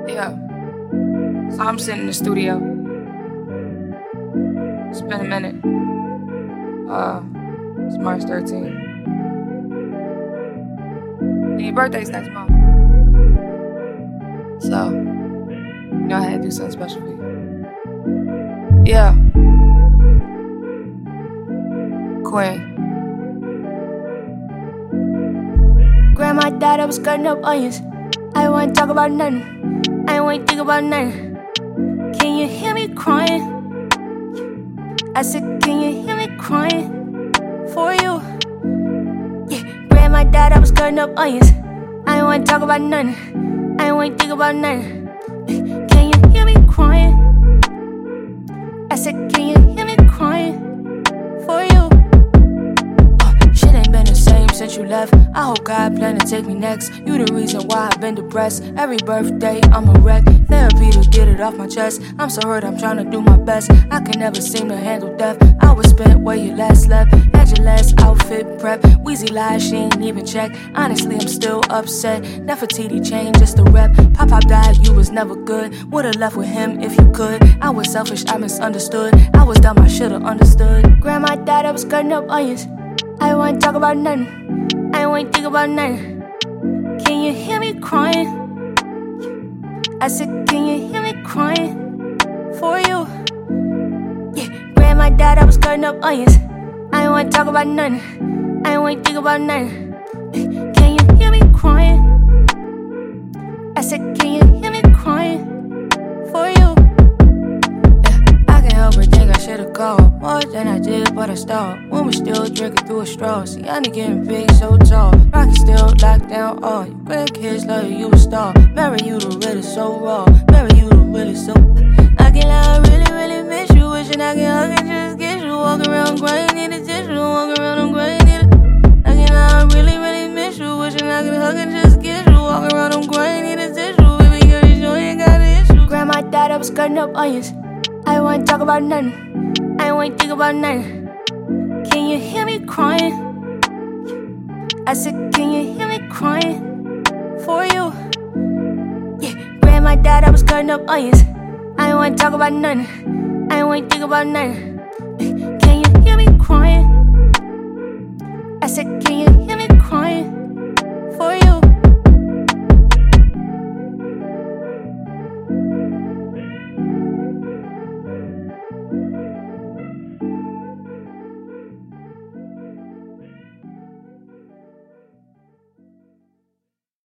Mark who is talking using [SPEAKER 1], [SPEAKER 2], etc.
[SPEAKER 1] Yeah. So I'm sitting in the studio. It's been a minute. It's March 13th. And your birthday's next month. So, you know I had to do something special for you. Yeah. Queen.
[SPEAKER 2] Grandma died, I was cutting up onions. I ain't wanna talk about nothing. I ain't wanna think about nothing. Can you hear me crying? I said, can you hear me crying? For you. Yeah, grandma died, I was cutting up onions. I ain't wanna talk about nothing. I ain't wanna think about nothing. Can you hear me crying? I said, can you hear me crying? For you. Shit ain't been the same since you left. I hope God plan to take me next. You the reason why I've been depressed. Every birthday I'm a wreck. Therapy to get it off my chest. I'm so hurt, I'm trying to do my best. I can never seem to handle death. I was spent where you last left. Had your last outfit prep. Wheezy lies, she ain't even check. Honestly, I'm still upset. Nefertiti changed just a rep. Pop died, you was never good. Would've left with him if you could. I was selfish, I misunderstood. I was dumb, I should've understood. Grandma died, I was cutting up onions. I ain't wanna talk about nothing. I ain't wanna think about nothing. Can you hear me crying? I said, can you hear me crying? For you. Yeah, grandma died, I was cutting up onions. I ain't wanna talk about nothing. I ain't wanna think about nothing. Can you hear me crying? I said, can you hear me crying? For you. Yeah, I can't help but think I should've called more than I did, but I stopped. When we still drinking through a straw. See, I ain't getting big, so tall. Rocky still locked down all. Your grandkids love you, you a star. Marry you the really so raw. Marry you the really so. I can lie, I really, really miss you. Wishing I can hug and just kiss you. Walk around crying, need a tissue. Walk around, I'm crying, need a. I can lie, I really, really miss you. Wishing I could hug and just kiss you. Walk around, I'm crying, need a tissue. Baby girl, you sure you ain't got an issue. Grandma died, I was cutting up onions. I ain't wanna talk about nothing. I ain't wanna think about nothing. Can you hear me crying? I said, can you hear me crying? For you. Yeah, grandma died, I was cutting up onions. I ain't wanna talk about nothing. I ain't wanna think about nothing. Can you hear me crying?